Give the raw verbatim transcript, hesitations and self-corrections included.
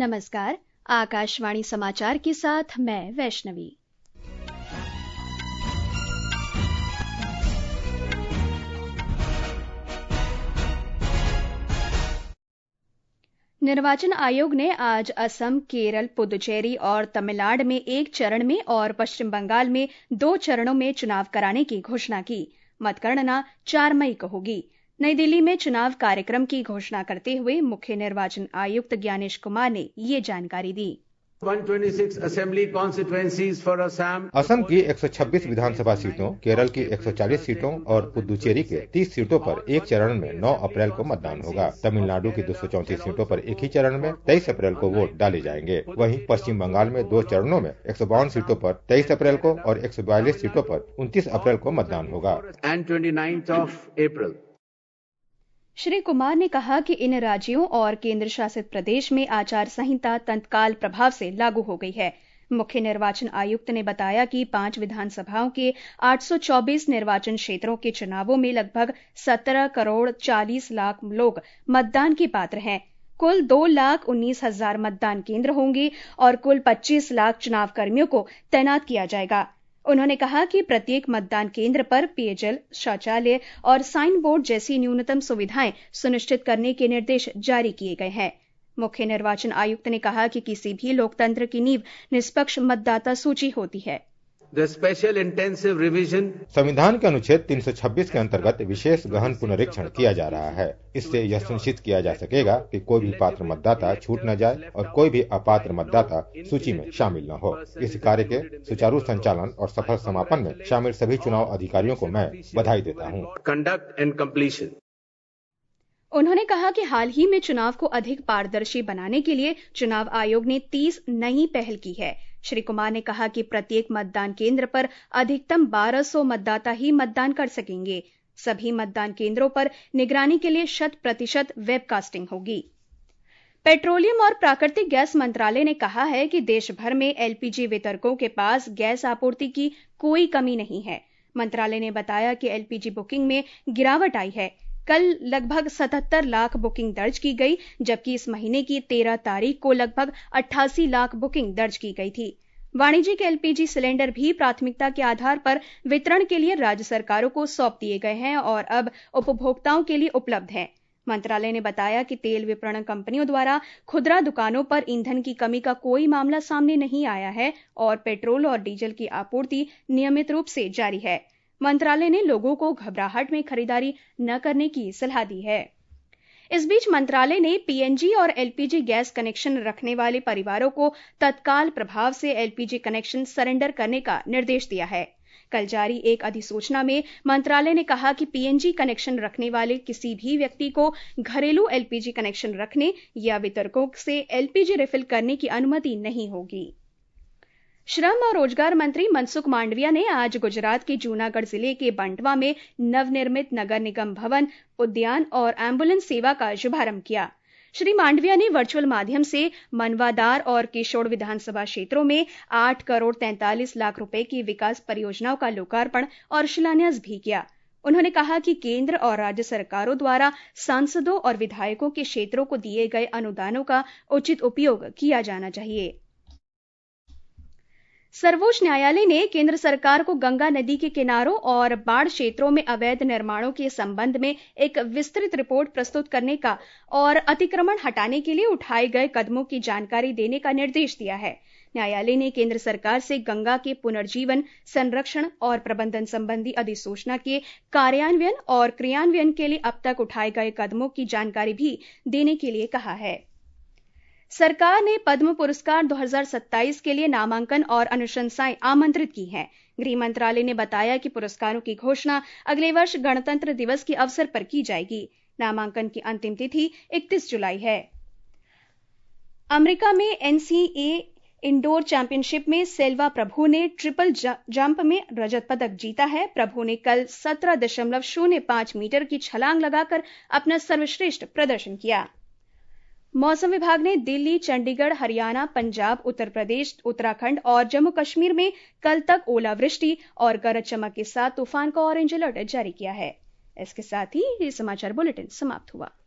नमस्कार, आकाशवाणी समाचार के साथ मैं वैष्णवी। निर्वाचन आयोग ने आज असम, केरल, पुदुचेरी और तमिलनाडु में एक चरण में और पश्चिम बंगाल में दो चरणों में चुनाव कराने की घोषणा की। मतगणना चार मई को होगी। नई दिल्ली में चुनाव कार्यक्रम की घोषणा करते हुए मुख्य निर्वाचन आयुक्त ज्ञानेश कुमार ने ये जानकारी दी। एक सौ छब्बीस assembly constituencies for Assam Assam की एक सौ छब्बीस विधानसभा सीटों, केरल की एक सौ चालीस सीटों और पुदुचेरी के तीस सीटों पर एक चरण में नौ अप्रैल को मतदान होगा। तमिलनाडु की दो सौ चौंतीस सीटों पर एक ही चरण में तेईस अप्रैल को वोट डाले जाएंगे। वहीं पश्चिम बंगाल में दो चरणों में एक सौ बावन सीटों पर तेईस अप्रैल को और एक सौ बयालीस सीटों पर उनतीस अप्रैल को मतदान होगा। श्री कुमार ने कहा कि इन राज्यों और केंद्र शासित प्रदेश में आचार संहिता तत्काल प्रभाव से लागू हो गई है। मुख्य निर्वाचन आयुक्त ने बताया कि पांच विधानसभाओं के आठ सौ चौबीस निर्वाचन क्षेत्रों के चुनावों में लगभग सत्रह करोड़ चालीस लाख लोग मतदान के पात्र हैं। कुल दो लाख उन्नीस हजार मतदान केंद्र होंगे और कुल पच्चीस लाख चुनाव कर्मियों को तैनात किया जाएगा। उन्होंने कहा कि प्रत्येक मतदान केंद्र पर पेयजल, शौचालय और साइन बोर्ड जैसी न्यूनतम सुविधाएं सुनिश्चित करने के निर्देश जारी किए गए हैं। मुख्य निर्वाचन आयुक्त ने कहा कि किसी भी लोकतंत्र की नींव निष्पक्ष मतदाता सूची होती है। The special intensive revision संविधान के अनुच्छेद तीन सौ छब्बीस के अंतर्गत विशेष गहन पुनरीक्षण किया जा रहा है। इससे यह सुनिश्चित किया जा सकेगा कि कोई भी पात्र मतदाता छूट न जाए और कोई भी अपात्र मतदाता सूची में शामिल न हो। इस कार्य के सुचारू संचालन और सफल समापन में शामिल सभी चुनाव अधिकारियों को मैं बधाई देता हूँ। conduct and completion उन्होंने कहा कि हाल ही में चुनाव को अधिक पारदर्शी बनाने के लिए चुनाव आयोग ने तीस नई पहल की है। श्री कुमार ने कहा कि प्रत्येक मतदान केंद्र पर अधिकतम बारह सौ मतदाता ही मतदान कर सकेंगे। सभी मतदान केंद्रों पर निगरानी के लिए शत प्रतिशत वेबकास्टिंग होगी। पेट्रोलियम और प्राकृतिक गैस मंत्रालय ने कहा है कि देश भर में एलपीजी वितरकों के पास गैस आपूर्ति की कोई कमी नहीं है। मंत्रालय ने बताया कि एलपीजी बुकिंग में गिरावट आई है। कल लगभग सतहत्तर लाख बुकिंग दर्ज की गई, जबकि इस महीने की तेरह तारीख को लगभग अट्ठासी लाख बुकिंग दर्ज की गई थी। वाणिज्यिक एलपीजी सिलेंडर भी प्राथमिकता के आधार पर वितरण के लिए राज्य सरकारों को सौंप दिए गए हैं और अब उपभोक्ताओं के लिए उपलब्ध हैं। मंत्रालय ने बताया कि तेल विपणन कंपनियों द्वारा खुदरा दुकानों पर ईंधन की कमी का कोई मामला सामने नहीं आया है और पेट्रोल और डीजल की आपूर्ति नियमित रूप से जारी है। मंत्रालय ने लोगों को घबराहट में खरीदारी न करने की सलाह दी है। इस बीच मंत्रालय ने पीएनजी और एलपीजी गैस कनेक्शन रखने वाले परिवारों को तत्काल प्रभाव से एलपीजी कनेक्शन सरेंडर करने का निर्देश दिया है। कल जारी एक अधिसूचना में मंत्रालय ने कहा कि पीएनजी कनेक्शन रखने वाले किसी भी व्यक्ति को घरेलू एलपीजी कनेक्शन रखने या वितरकों से एलपीजी रिफिल करने की अनुमति नहीं होगी। श्रम और रोजगार मंत्री मनसुख मांडविया ने आज गुजरात के जूनागढ़ जिले के बंटवा में नवनिर्मित नगर निगम भवन, उद्यान और एम्बुलेंस सेवा का शुभारंभ किया। श्री मांडविया ने वर्चुअल माध्यम से मनवादार और केशोड़ विधानसभा क्षेत्रों में आठ करोड़ तैंतालीस लाख रुपए की विकास परियोजनाओं का लोकार्पण और शिलान्यास भी किया। उन्होंने कहा कि केंद्र और राज्य सरकारों द्वारा सांसदों और विधायकों के क्षेत्रों को दिए गए अनुदानों का उचित उपयोग किया जाना चाहिए। सर्वोच्च न्यायालय ने केंद्र सरकार को गंगा नदी के किनारों और बाढ़ क्षेत्रों में अवैध निर्माणों के संबंध में एक विस्तृत रिपोर्ट प्रस्तुत करने का और अतिक्रमण हटाने के लिए उठाए गए कदमों की जानकारी देने का निर्देश दिया है। न्यायालय ने केंद्र सरकार से गंगा के पुनर्जीवन, संरक्षण और प्रबंधन संबंधी अधिसूचना के कार्यान्वयन और क्रियान्वयन के लिए अब तक उठाए गए कदमों की जानकारी भी देने के लिए कहा है। सरकार ने पद्म पुरस्कार दो हज़ार सत्ताईस के लिए नामांकन और अनुशंसाएं आमंत्रित की हैं। गृह मंत्रालय ने बताया कि पुरस्कारों की घोषणा अगले वर्ष गणतंत्र दिवस के अवसर पर की जाएगी। नामांकन की अंतिम तिथि इकतीस जुलाई है। अमेरिका में एनसीए इंडोर चैंपियनशिप में सेल्वा प्रभु ने ट्रिपल जंप में रजत पदक जीता है। प्रभु ने कल सत्रह दशमलव शून्य पांच मीटर की छलांग लगाकर अपना सर्वश्रेष्ठ प्रदर्शन किया। मौसम विभाग ने दिल्ली, चंडीगढ़, हरियाणा, पंजाब, उत्तर प्रदेश, उत्तराखंड और जम्मू कश्मीर में कल तक ओलावृष्टि और गरज चमक के साथ तूफान का ऑरेंज अलर्ट जारी किया है। इसके साथ ही ये समाचार बुलेटिन समाप्त हुआ।